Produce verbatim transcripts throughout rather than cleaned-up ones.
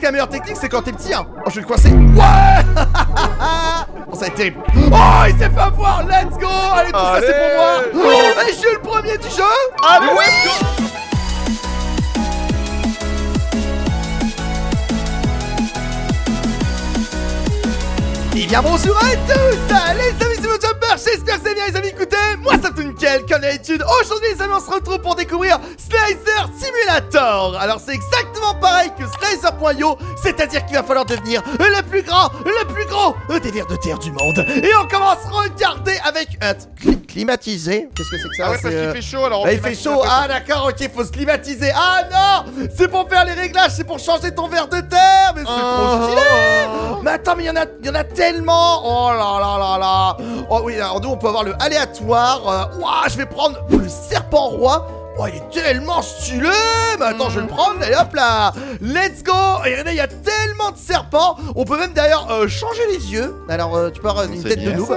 que la meilleure technique c'est quand t'es petit hein. Oh je vais le coincer. Ouais. Oh ça va être terrible. Oh il s'est fait avoir. Let's go. Allez tout Allez. Ça c'est pour moi. Oh, et je suis le premier du jeu. Allez oui. Let's go. Et bien bonjour à tous les amis, c'est votre Jumper, j'espère que c'est bien les amis, écoutez, moi ça tout nickel comme d'habitude. Aujourd'hui les amis on se retrouve pour découvrir Slicer Simulator. Alors c'est exactement pareil que Slicer point io, c'est-à-dire qu'il va falloir devenir le plus grand, le plus gros des vers de terre du monde. Et on commence, regardez avec un cli climatisé. Qu'est-ce que c'est que ça? Ah ouais parce qu'il euh... fait chaud alors on bah, il fait chaud, ah d'accord, ok, faut se climatiser. Ah non, c'est pour faire les réglages, c'est pour changer ton ver de terre. Mais c'est oh. trop stylé. Mais attends, mais il y en a, il y en a tellement. Oh là là là là. Oh oui, alors nous on peut avoir le aléatoire. euh, Ouah, je vais prendre le serpent roi. Oh il est tellement stylé. Mais attends, je vais le prendre, allez hop là. Let's go. Et regardez, il y a tellement de serpents. On peut même d'ailleurs euh, changer les yeux. Alors euh, tu peux avoir une tête de noob.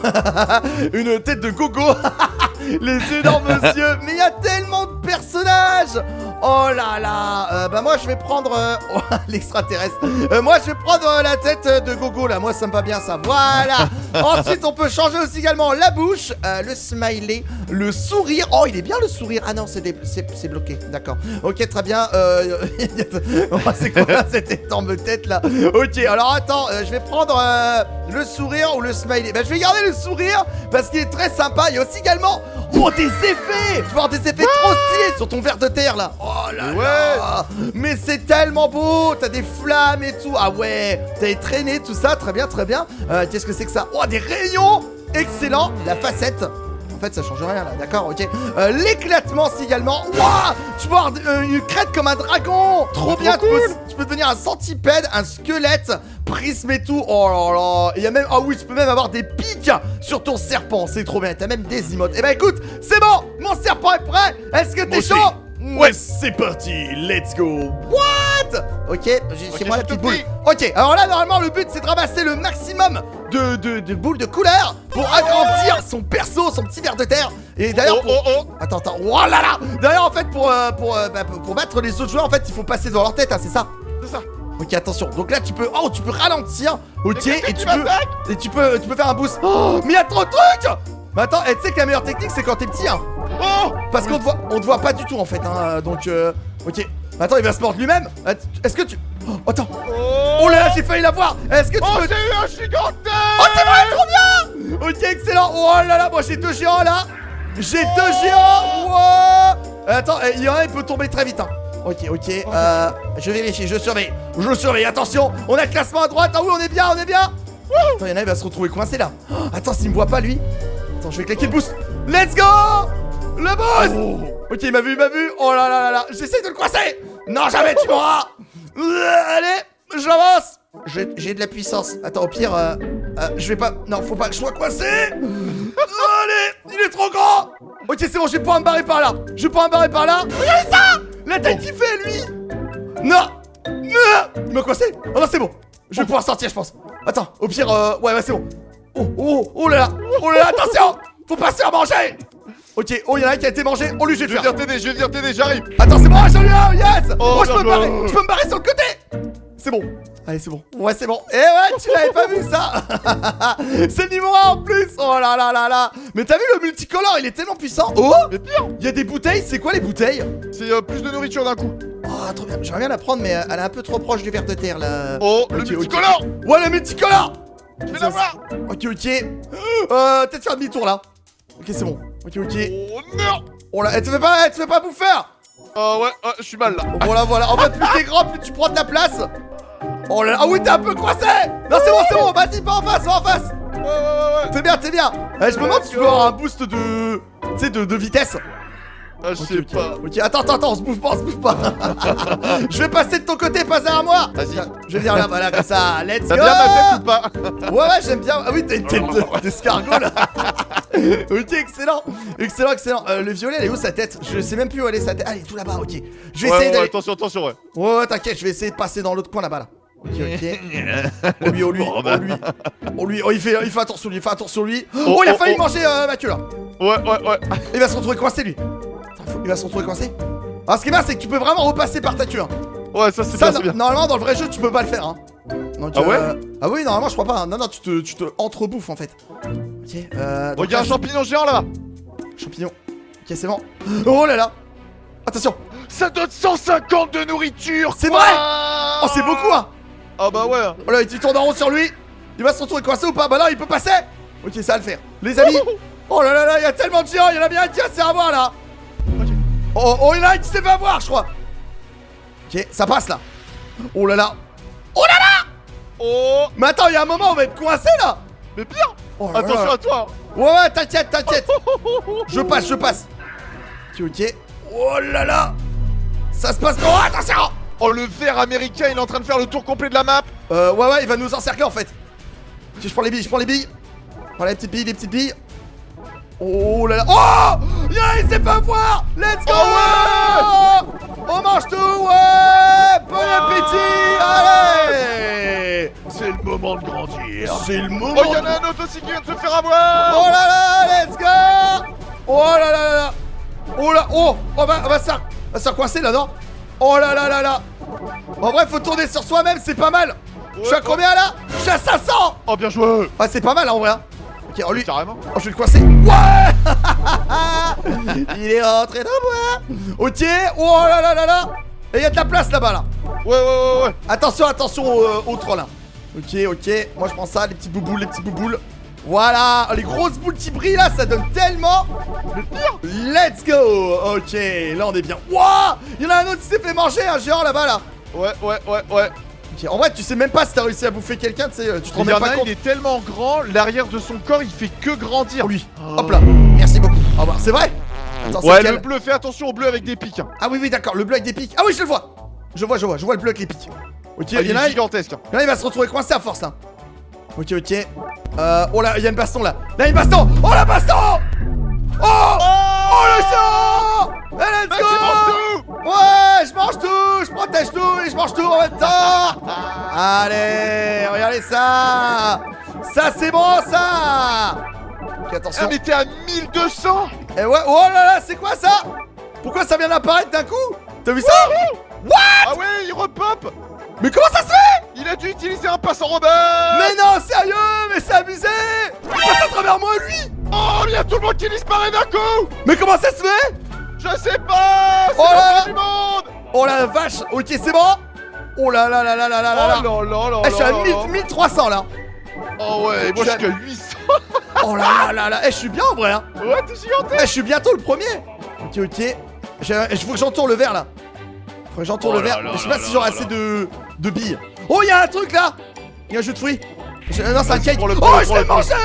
Une tête de gogo. Les énormes yeux. Mais il y a tellement de personnages. Oh là là. euh, Bah moi je vais prendre euh... oh, l'extraterrestre. euh, Moi je vais prendre euh, la tête de gogo là. Moi ça me va bien ça. Voilà. Ensuite on peut changer aussi également la bouche, euh, le smiley, le sourire. Oh il est bien le sourire. Ah non c'est bloqué. D'accord. Ok très bien. euh... oh, c'est quoi cette énorme tête là? Ok alors attends, euh, je vais prendre euh, le sourire ou le smiley. Bah je vais garder le sourire parce qu'il est très sympa. Il y a aussi également oh des effets. Tu vas avoir des effets trop stylés sur ton ver de terre là. Oh là ouais. là. Mais c'est tellement beau. T'as des flammes et tout. Ah ouais. T'as les traînées tout ça. Très bien très bien. euh, Qu'est-ce que c'est que ça? Oh des rayons. Excellent. La facette. En fait ça change rien là, d'accord, ok. euh, L'éclatement c'est également. Waouh. Tu peux avoir euh, une crête comme un dragon. Trop bien, cool. tu, peux, tu peux devenir un centipède, un squelette, prisme et tout. Oh là là. Il y a même, ah oui, tu peux même avoir des pics sur ton serpent. C'est trop bien, t'as même des emotes. Eh bah écoute, c'est bon, mon serpent est prêt. Est-ce que t'es chaud? Ouais, c'est parti, let's go. What? Ok, j'ai okay, chez moi la petite boule. Ok, alors là normalement le but c'est de ramasser le maximum de, de, de boules de couleur pour agrandir son perso, son petit ver de terre. Et d'ailleurs oh, oh, oh, oh. Attends, attends, oh là là. D'ailleurs en fait pour, euh, pour, euh, bah, pour battre les autres joueurs en fait il faut passer dans leur tête, hein, c'est ça? C'est ça. Ok attention, donc là tu peux, oh tu peux ralentir. Ok, et, et tu peux, et tu peux, tu peux faire un boost. Oh mais il y a trop de trucs. Mais attends, tu sais que la meilleure technique c'est quand t'es petit hein. Oh. Parce oui. qu'on te voit, on te voit pas du tout en fait hein, donc euh, ok. Attends, il va se mordre lui-même. Est-ce que tu... Oh, attends. Oh, oh là là, j'ai failli l'avoir. Est-ce que tu oh, peux... j'ai eu un gigantesque. Oh, c'est vrai, trop bien. Ok, excellent. Oh là là, moi j'ai deux géants là. J'ai deux géants. Wow. Attends, il y en a, il peut tomber très vite hein. Ok, ok, euh, je vérifie, je surveille. Je surveille, attention. On a le classement à droite. Ah oui, on est bien, on est bien. Attends, il y en a, il va se retrouver coincé là. Oh, attends, s'il me voit pas lui. Attends, je vais claquer le boost. Let's go. Le boost. Oh. Ok, il m'a vu, il m'a vu. Oh là là là là. J'essaie de le coincer. Non, jamais tu m'auras. euh, Allez, je l'avance. J'ai de la puissance. Attends, au pire, euh, euh, je vais pas... Non, faut pas que je sois coincé. Allez, il est trop grand. Ok, c'est bon, je vais pouvoir me barrer par là. Je vais pouvoir me barrer par là. Regardez ça. La tête qu'il fait, lui. Non. Il m'a coincé. Oh non, c'est bon. Je vais pouvoir sortir, je pense. Attends, au pire, euh... ouais, ouais, c'est bon. Oh, oh, oh là là. Oh là là, attention. Faut pas se faire manger. Ok, oh, il y en a un qui a été mangé. Oh, lui, je vais le faire. Je vais venir t'aider, je vais venir t'aider, j'arrive. Attends, c'est bon, j'en ai un, yes. Oh, oh je peux me barrer, je peux me barrer sur le côté. C'est bon. Allez, c'est bon. Ouais, c'est bon. Eh ouais, tu l'avais pas vu ça. C'est le niveau un en plus. Oh là là là là. Mais t'as vu le multicolore, il est tellement puissant. Oh, mais pire. Il y a des bouteilles, c'est quoi les bouteilles? C'est euh, plus de nourriture d'un coup. Oh, trop bien. J'aimerais bien la prendre, mais elle est un peu trop proche du ver de terre là. Oh, okay, le multicolore. Okay. Ouais, le multicolore. Je vais l'avoir. Ok, ok. Euh, peut-être faire demi-tour là. Ok, c'est bon. Ok, ok. Oh non. Oh là, tu fais pas, tu fais pas bouffer. Oh ouais, ouais, je suis mal là. Voilà, voilà. En fait, plus t'es grand, plus tu prends de la place. Oh là là. Ah oui, t'es un peu coincé. Non, c'est bon, c'est bon. Vas-y, pas en face, pas en face. Ouais, ouais, ouais. T'es bien, t'es bien. Eh, je me demande si tu peux avoir un boost de... Tu sais, de, de vitesse. Ah, je okay, sais okay. pas. Ok, attends, attends, attends, on se bouge pas, on se bouge pas. Je vais passer de ton côté, pas derrière moi. Vas-y. Je vais venir là, voilà, comme ça. Let's go. T'as bien ma tête ou pas? Ouais, ouais, j'aime bien. Ah oui, t'as une tête d'escargot là. Ok, excellent. Excellent, excellent. Euh, le violet, elle est où sa tête? Je sais même plus où elle est sa tête. Allez, tout là-bas, ok. Je vais ouais, essayer ouais, d'aller. Attention, attention, ouais. Ouais, ouais, t'inquiète, je vais essayer de passer dans l'autre coin là-bas là. Ok, ok. Oh lui, oh lui, oh lui. Oh lui, oh il fait, il fait attention lui, il fait attention lui. Oh, oh il a failli oh, oh. manger euh, Mathieu là. Ouais, ouais, ouais. Il va se retrouver coincé lui. Il va se retrouver coincé. Alors ce qui est bien c'est que tu peux vraiment repasser par ta queue hein. Ouais, ça c'est Ça, bien, c'est bien. normalement, dans le vrai jeu, tu peux pas le faire. Hein. Donc, Ah ouais euh... Ah oui, normalement, je crois pas. Hein. Non, non, tu te, tu te entre-bouffes en fait. Ok, euh. Oh, y'a un champignon géant là-bas. Champignon. Ok, c'est bon. Oh là là. Attention. Ça donne cent cinquante de nourriture. C'est vrai. Oh, c'est beaucoup, hein. Ah bah ouais. Oh là, il tourne en rond sur lui. Il va se retrouver coincé ou pas? Bah non, il peut passer. Ok, ça va le faire. Les amis. Oh là là là, il y a tellement de géants. Il y en a bien un qui va se faire avoir là. Oh, oh, il y en a un qui s'est fait avoir, je crois. Ok, ça passe là. Oh là là. Oh là là. Oh. Mais attends, il y a un moment où on va être coincé là. Mais pire. Oh là Attention là. à toi. Ouais, ouais, t'inquiète, t'inquiète. Je passe, je passe. Ok, ok. Oh là là. Ça se passe. Oh, attention. Oh, le ver américain, il est en train de faire le tour complet de la map. Euh, ouais, ouais, il va nous encercler en fait. Ok, je prends les billes, je prends les billes. Je prends les petites billes, les petites billes. Oh là là. Oh, yeah, il s'est fait avoir. Let's go. Oh ouais. On mange tout, ouais. Bon appétit. Allez. C'est le moment de grandir. C'est le moment. Oh, y'en a un autre aussi qui vient de se faire avoir. Oh là là, let's go. Oh là là là là. Oh là, oh, on va, on va se faire, on va se faire coincer là, non? Oh là là là là. En vrai, faut tourner sur soi-même, c'est pas mal. Ouais, je suis à combien là? Je suis à cinq cents. Oh, bien joué. Ah, c'est pas mal en vrai. Hein. Ok, oh lui. Carrément. Oh, je vais le coincer. Ouais. Il est rentré dans moi. Ok. Oh là là là là. Et il y a de la place là-bas là. Ouais, ouais, ouais, ouais. Attention, attention au, euh, au troll là. Ok, ok. Moi je prends ça, les petits bouboules, les petits bouboules. Voilà, les grosses boules qui brillent là, ça donne tellement. Le pire. Let's go. Ok, là on est bien. Wouah. Il y en a un autre qui s'est fait manger, un géant là-bas là. Ouais, ouais, ouais, ouais. Ok, en vrai, tu sais même pas si t'as réussi à bouffer quelqu'un, tu sais, tu te rends Il y même en pas a, compte. il est tellement grand, l'arrière de son corps, il fait que grandir. Oh, lui. Oh. Hop là. Merci beaucoup. Au revoir. C'est vrai? Attends, c'est Ouais, lequel? le bleu, fais attention au bleu avec des pics. Hein. Ah oui, oui, d'accord, le bleu avec des pics. Ah oui, je le vois. Je vois, je vois, je vois le bleu avec les pics. Ok, Ah, il il y en a est un. gigantesque. Là, il va se retrouver coincé à force là. Ok, ok. Euh, oh là, il y a une baston là. Là, il y a une baston. Oh la baston. Oh. Oh le géant. Et let's Vas-y, go. mange tout. Ouais, je mange tout. Je protège tout et je mange tout en même temps. Allez, regardez ça. Ça, c'est bon ça. Ok, attention. Ah, mais t'es à mille deux cents. Et ouais, oh là là, c'est quoi ça? Pourquoi ça vient d'apparaître d'un coup? T'as vu ça? What? Ah ouais, il repop. Mais comment ça se fait? Il a dû utiliser un passe en Robert. Mais non, sérieux, mais c'est abusé. Il passe à travers moi, lui. Oh, il y a tout le monde qui disparaît d'un coup. Mais comment ça se fait? Je sais pas. C'est Oh la là fin du monde. Oh la vache, ok, c'est bon. Oh là là là là là là là là. Oh là là là Eh, je suis à là mille, là. mille trois cents là. Oh ouais, moi je suis qu'à huit cents. Oh là là là là. Eh, je suis bien en vrai. Hein. Ouais, t'es Eh, gigantesque. je suis bientôt le premier. Ok, ok. Il faut que j'entoure le verre là. Faut que j'entoure Oh le là verre. là Je sais là pas si là j'aurai là assez là. de, de billes. Oh, il y a un truc là. Il y a un jus de fruits. Je- Non, c'est un Vas-y, cake. prends-le, Oh, prends-le, je l'ai prends-le. mangé.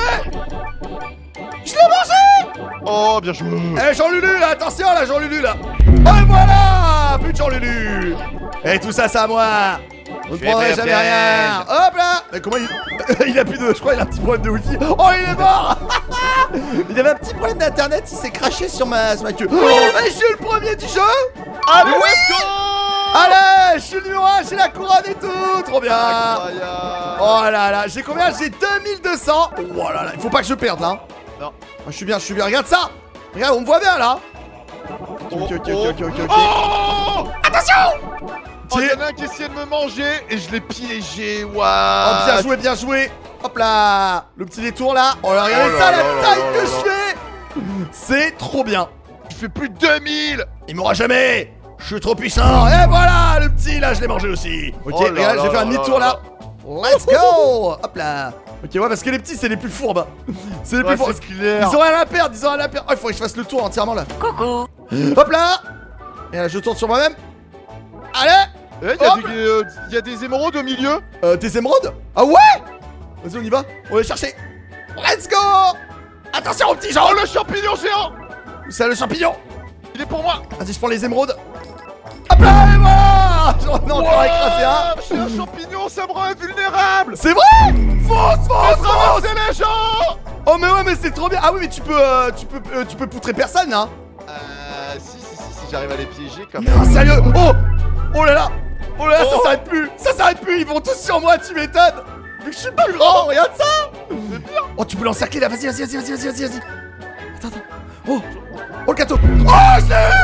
Je l'ai mangé. Oh, bien joué. Eh, Jean-Lulu, là, attention là, Jean-Lulu là. Oh, et voilà. Plus de Jean-Lulu. Et tout ça, c'est à moi. Vous ne Je prendrez vais jamais faire rien. Hop là. Mais comment il... il a plus de... Je crois qu'il a un petit problème de wifi. Oh, il est mort. Il avait un petit problème d'internet, il s'est craché sur ma, sur ma queue. Oh, et je suis le premier du jeu. Allez, Oui. let's go. Allez, je suis le numéro un, j'ai la couronne et tout. Trop bien. Incroyable. Oh là là, j'ai combien? J'ai deux mille deux cents. Oh là là, il faut pas que je perde là. Non. Ah, je suis bien, je suis bien. Regarde ça. Regarde, on me voit bien là. Ok, ok, ok, ok, ok, ok. Oh. Attention. Oh, il y en a un qui essayait de me manger et je l'ai piégé. Waouh. Oh, bien joué, bien joué. Hop là. Le petit détour là. Oh là, regardez Oh ça, là la là taille là que là je fais. C'est trop bien. Je fais plus de deux mille. Il m'aura jamais. Je suis trop puissant. Et voilà, le petit là, je l'ai mangé aussi. Ok, Oh là regarde, là j'ai fait un là demi-tour là là. Let's go. Hop là. Ok, ouais, parce que les petits, c'est les plus fourbes. C'est les Ouais, plus fourbes. c'est clair. Ils ont rien à perdre, ils ont rien à perdre. Oh, il faudrait que je fasse le tour entièrement là. Coucou. Hop là. Et là, je tourne sur moi-même. Allez. Eh, il y, a Hop. des, euh, y a des émeraudes au milieu. Euh, des émeraudes. Ah ouais. Vas-y, on y va. On va les chercher. Let's go. Attention au petit Jean. Oh, le champignon géant. C'est le champignon. Il est pour moi. Vas-y, je prends les émeraudes. Hop là, et voilà. J'en ai encore écrasé un. Je suis un champignon, ça me rend invulnérable. C'est vrai. Fonce, Faut fonce, fonce. traverser les gens. Oh mais ouais, mais c'est trop bien. Ah oui, mais tu peux, euh, tu peux, euh, tu peux poutrer personne, hein. Euh, si, si, si, si j'arrive à les piéger quand même. Non, sérieux. Oh, oh là là. Oh là là, ça Oh. s'arrête plus. Ça s'arrête plus. Ils vont tous sur moi, tu m'étonnes. Vu que je suis plus grand, regarde ça. Oh, tu peux l'encercler là. Vas-y, vas-y, vas-y, vas-y, vas-y, vas-y. Attends, attends. Oh, oh le gâteau. Oh, je l'ai eu.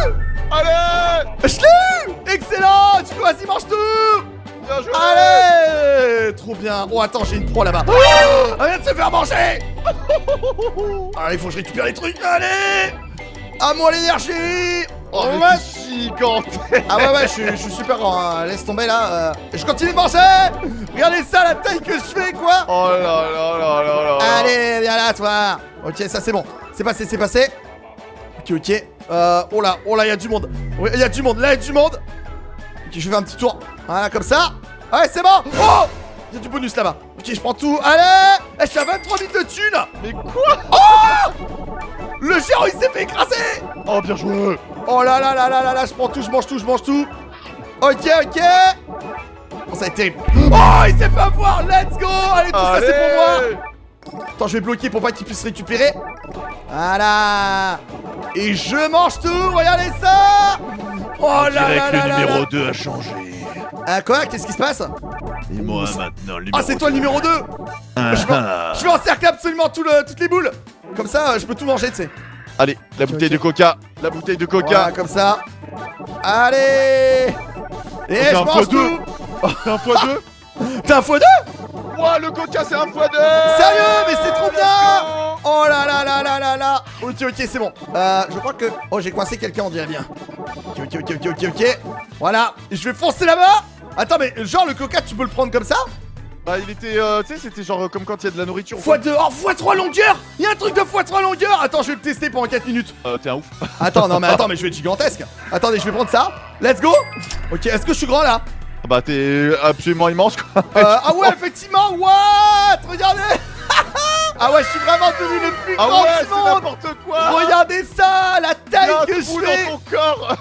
Allez. Je l'ai eu. Excellent. Du coup, vas-y, mange tout. Bien joué. Allez. Trop bien. Oh, attends, j'ai une pro là-bas. Oh, elle vient de se faire manger. Allez, il faut que je récupère les trucs. Allez. À moi l'énergie. Oh, Ouais. mais t'es gigantesque. Ah ouais ouais je suis, je suis super grand hein. Laisse tomber là euh. Je continue de manger. Regardez ça la taille que je fais quoi. Oh là là là là là. Allez viens là toi. Ok ça c'est bon. C'est passé c'est passé. Ok ok euh, Oh là oh là il y a du monde. Oui il y a du monde là il y a du monde. Ok je fais un petit tour. Voilà comme ça. Ouais c'est bon. Oh il y a du bonus là-bas. Ok je prends tout. Allez eh, je suis à vingt-trois mille de thunes. Mais quoi? Oh le géant il s'est fait écraser. Oh bien joué. Oh là là là là là là, je prends tout, je mange tout, je mange tout. Ok, ok. Oh, ça a été terrible. Oh, il s'est fait avoir, let's go. Allez, tout ça, c'est pour moi. Attends, je vais bloquer pour pas qu'il puisse récupérer. Voilà. Et je mange tout, regardez ça. Oh là là là là là. deux a changé. Ah quoi? Qu'est-ce qui se passe? Et moi maintenant, le Ah, c'est toi le numéro deux. Je vais, je vais encercler absolument tout le, toutes les boules. Comme ça, euh, je peux tout manger, tu sais. Allez, la bouteille de coca. La bouteille de coca. Voilà, comme ça. Allez. Et c'est je un mange fois deux. tout. T'es un fois deux. T'es un fois deux? Ouah, le coca c'est un fois deux. Sérieux? Mais c'est trop bien. Oh là là là là là là. Ok ok c'est bon. Euh je crois que... Oh j'ai coincé quelqu'un on dirait bien. Ok ok ok ok ok ok. Voilà. Et je vais foncer là-bas. Attends mais genre le coca tu peux le prendre comme ça? Bah il était... Euh, tu sais c'était genre euh, comme quand il y a de la nourriture. fois deux. Oh fois trois longueur. Il y a un truc de fois trois longueur. Attends je vais le tester pendant quatre minutes. Euh t'es un ouf. Attends non mais attends mais je vais être gigantesque. Attendez je vais prendre ça. Let's go. Ok est-ce que je suis grand là? Bah t'es absolument immense quoi. euh, Ah ouais effectivement. What? Regardez. Ah ouais je suis vraiment devenu le plus Ah grand ouais du c'est monde. n'importe quoi. Regardez ça, la taille Là, que tu je roules fais. dans ton corps.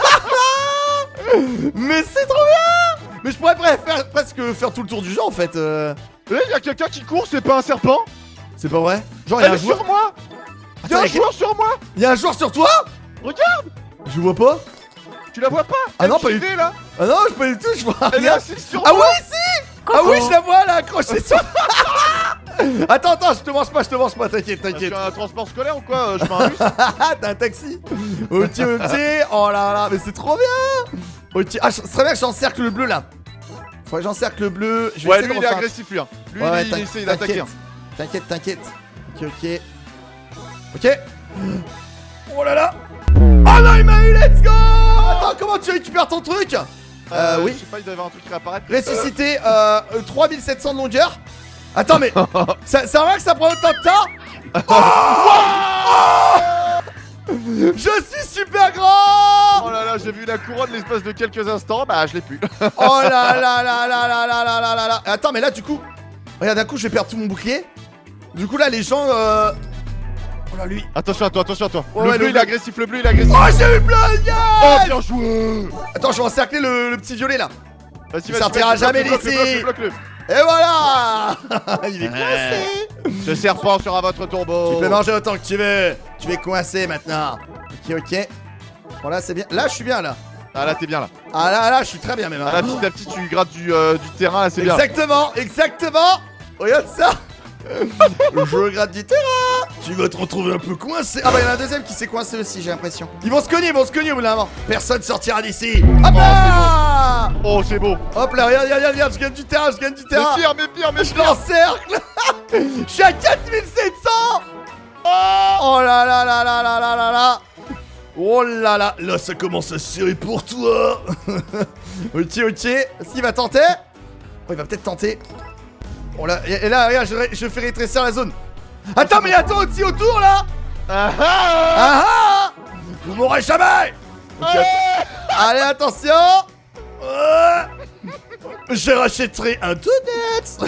Mais c'est trop bien. Mais je pourrais pre- faire, presque faire tout le tour du jeu en fait. euh. Eh y'a quelqu'un qui court, c'est pas un serpent? C'est pas vrai? Genre y'a Elle un est joueur. sur moi. Y'a Attends, un y'a- joueur sur moi. Y'a un joueur sur toi? Regarde. Je vois pas. Tu la vois pas? Ah non, Elle pas qui du- fait, là. Ah non je pas du tout, je vois Elle est rien. assise sur Ah moi. oui si. Ah oui je la vois là accrochée sur. Attends attends je te mange pas, je te mange pas, t'inquiète Je suis t'inquiète. un transport scolaire ou quoi? Euh, Je fais un bus. T'as un taxi. Ok ok. Oh là là mais c'est trop bien. Ok ah ce serait bien que j'encercle le bleu là. Faudrait que j'encercle le bleu. Je vais Ouais essayer lui de il est refaire un- agressif lui hein. Lui Ouais, ouais, il, il t'in- essaye d'attaquer. hein. T'inquiète, t'inquiète. Ok, ok. Ok. Oh là là. Oh non, il m'a eu, let's go. Attends, comment tu récupères ton truc? Euh, oui. Je sais pas, il doit y avoir un truc qui va apparaître. Ressuscité, euh, euh, trois mille sept cents de longueur. Attends, mais ça, ça va que ça prend autant de temps? Oh. Je suis super grand. Oh là là, j'ai vu la couronne l'espace de quelques instants, bah je l'ai plus. Oh là là là là là là là là là là. Attends, mais là, du coup, regarde, d'un coup, je vais perdre tout mon bouclier. Du coup, là, les gens, euh... Oh là, lui. Attention à toi, attention à toi. Ouais, le ouais, bleu le il est bleu. agressif, le bleu il est agressif. Oh, j'ai eu bleu, yes. Oh bien joué. Attends, je vais encercler le, le petit violet là. Vas-y, Il vas-y, sortira vas-y, jamais bloque-le, d'ici. bloque-le, bloque-le. Et voilà. Il est coincé. Ce serpent sera votre tombeau. Tu peux manger autant que tu veux. Tu es coincé maintenant. Ok, ok. Bon, là, c'est bien. Là, je suis bien là. Ah là t'es bien là. Ah là, là, je suis très bien même. hein. Ah là petit à petit tu grattes du, euh, du terrain là c'est bien. Exactement, exactement. Regarde ça. Je gratte du terrain. Tu vas te retrouver un peu coincé. Ah bah, il y en a un deuxième qui s'est coincé aussi, j'ai l'impression. Ils vont se cogner, ils vont se cogner au bout d'un moment. Personne sortira d'ici. Hop là. Oh c'est beau. Hop là, regarde, regarde, regarde, je gagne du terrain, je gagne du Mais terrain. pire, mais pire, mais Je pire. l'encercle. Je suis à quatre mille sept cents. Oh là là là là là là là là. Oh là là, là ça commence à serrer pour toi. Ok, ok. Est-ce qu'il va tenter? Oh, il va peut-être tenter. Oh là, et et là, regarde, je, ré- je fais rétrécir la zone. Attends, mais attends aussi autour là. Ah ah. Ah ah. Vous mourrez jamais. Ok, att- Allez, attention. Euh, Je rachèterai un donut.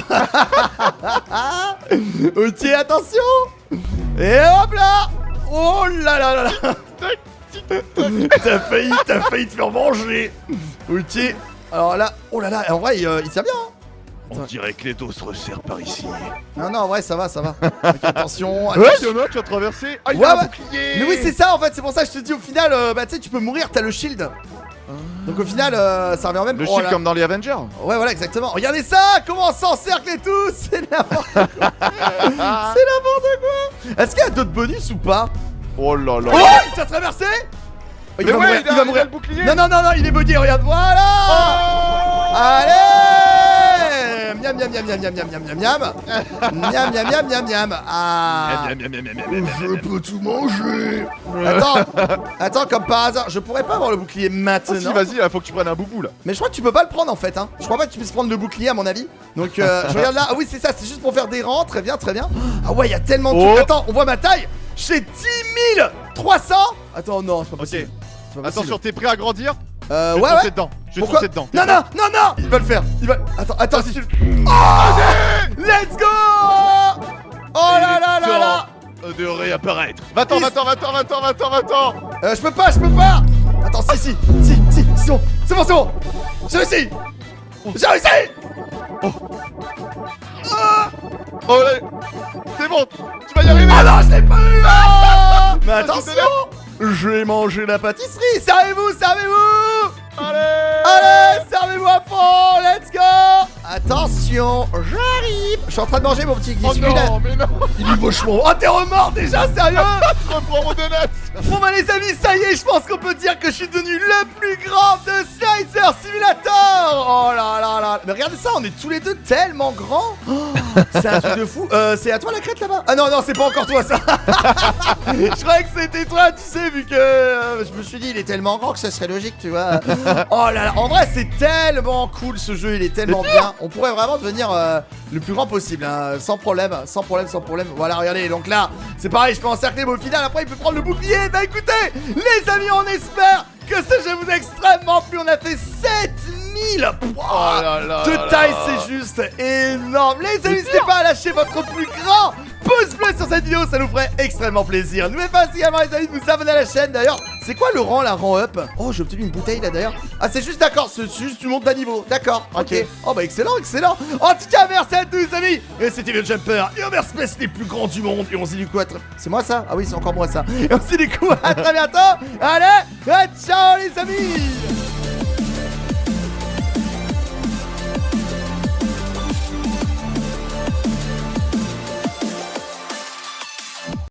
Ok, attention. Et hop là. Oh là là là là. T'as failli, t'as failli te faire manger. Ok. Alors là, oh là là, en vrai, il, euh, il tient bien. Hein. On dirait que les dos se resserrent par ici. Non, non, en vrai, ça va, ça va. Ok, attention, Ouais, attention. il y en a qui ont traversé. Ah il Ouais, a un ouais. bouclier. Mais oui, c'est ça en fait, c'est pour ça que je te dis au final, euh, bah tu sais, tu peux mourir, t'as le shield. Donc au final, euh, ça revient au même. Le Oh shield là. comme dans les Avengers. Ouais, voilà, exactement. Regardez ça, comment on s'encercle et tout. C'est n'importe quoi. C'est n'importe quoi. Est-ce qu'il y a d'autres bonus ou pas? Oh là là. Oh, il t'a traversé. Il Mais va ouais, mourir, il a, il va il a mourir. le bouclier. Non, non, non, non, il est bugué, regarde, voilà. Oh Allez. Miam, miam, miam, miam, miam, miam, miam, miam, miam. Miam, miam, miam, miam, miam. Ah. Miam, miam, miam, miam, miam, miam, Je miam. peux tout manger. Attends, attends, comme par hasard, je pourrais pas avoir le bouclier Ah, maintenant. si, vas-y, là, faut que tu prennes un boubou là. Mais je crois que tu peux pas le prendre en fait, hein. Je crois pas que tu puisses prendre le bouclier à mon avis. Donc euh, je regarde là. Ah oui, c'est ça, c'est juste pour faire des rangs. Très bien, très bien. Ah ouais, il y a tellement de Oh. trucs. Attends, on voit ma taille. J'ai dix mille trois cents. Attends, non, c'est pas Ok. possible. C'est pas possible. Attention, t'es prêt à grandir? Euh, Je vais ouais, te foncer ouais. dedans. Je vais te Pourquoi foncer dedans. Non, non, non, non. Il va le faire. Il va. Attends, attends. Si... Oh let's go. Oh là là là là. De réapparaître. Va-t'en, Il- va-t'en, va-t'en, va-t'en, va-t'en, va-t'en. Euh, je peux pas, je peux pas. Attends, si, si, si, si, c'est bon, c'est bon, c'est bon. J'ai réussi. J'ai réussi. Ah. Oh là, c'est bon, tu vas y arriver. Ah non, je l'ai pas eu. Ah. Mais Ah, attention, tu j'ai mangé la pâtisserie. Servez-vous, servez-vous. Allez. Allez, servez-vous à fond, let's go. Attention, j'arrive. Je suis en train de manger mon petit Oh biscuit non, là. mais non. Il est vachement. Oh, t'es remords déjà, sérieux. Je reprends mon donut. Bon bah les amis, ça y est, je pense qu'on peut dire que je suis devenu le plus grand de Slicer Simulator. Oh là là là. Mais regardez ça, on est tous les deux tellement grands. Oh, c'est un truc de fou. Euh, c'est à toi la crête là-bas? Ah non, non, c'est pas encore toi ça. Je croyais que c'était toi, tu sais, vu que euh, je me suis dit, il est tellement grand que ça serait logique, tu vois. Oh là là, en vrai, c'est tellement cool ce jeu, il est tellement bien. On pourrait vraiment devenir euh, le plus grand possible, hein, sans problème, sans problème, sans problème. Voilà, regardez, donc là, c'est pareil, je peux encercler, mais au final, après, il peut prendre le bouclier. Bah écoutez, les amis, on espère que ce jeu vous a extrêmement plu. On a fait sept mille Oh là là de là taille, là. c'est juste énorme. Les amis, n'hésitez pas à lâcher votre plus grand pouce bleu sur cette vidéo, ça nous ferait extrêmement plaisir. N'oubliez pas également, les amis, de vous abonner à la chaîne. D'ailleurs, c'est quoi le rang, la rang up? Oh, j'ai obtenu une bouteille là d'ailleurs. Ah, c'est juste d'accord, c'est juste tu montes d'un niveau. D'accord, ok. Ok. Oh, bah excellent, excellent. En tout cas, merci à tous, les amis. Et c'était le Jumper et Overspace, les plus grands du monde. Et on se dit du coup à très... C'est moi ça? Ah oui, c'est encore moi ça. Et on se dit du coup à très bientôt. Allez, ciao les amis.